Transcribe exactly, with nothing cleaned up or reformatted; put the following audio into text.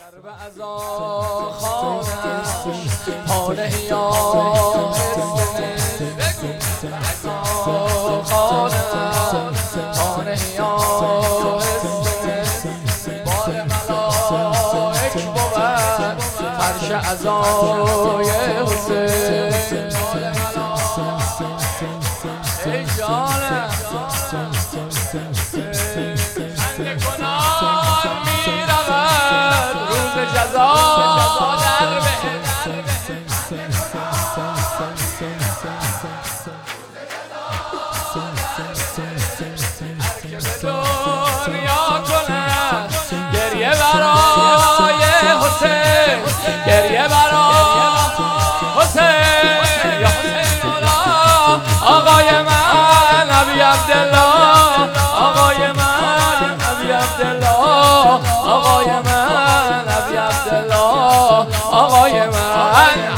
در به عزا خانش حاله یا عزا خانش حاله یا بال ملائک بود فرش عزای حسین بال ملائک ای جانم خنده کنان می رود روز جزا در بهشت دنیا کند گریه برای حسین گریه برای حسین یا حسین مولا آقای من نبی عبدالله آقای من نبی عبدالله آقای من نبی عبدالله آقای من